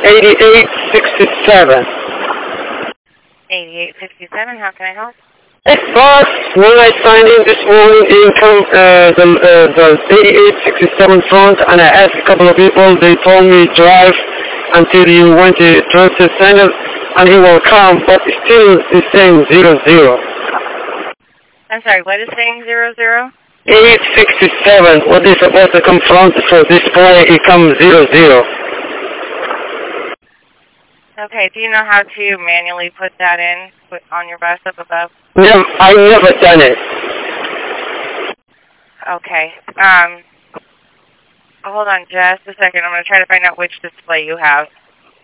8867. 8867, how can I help? At first, when I signed in this morning, the 8867 front, and I asked a couple of people, they told me drive until you went to the center, and it will come, but still it's saying 00. I'm sorry, what is saying 00? 867. What is supposed to come front for display, it comes 00. Okay, do you know how to manually put that in on your bus up above? No, I never done it. Okay. Hold on just a second. I'm going to try to find out which display you have.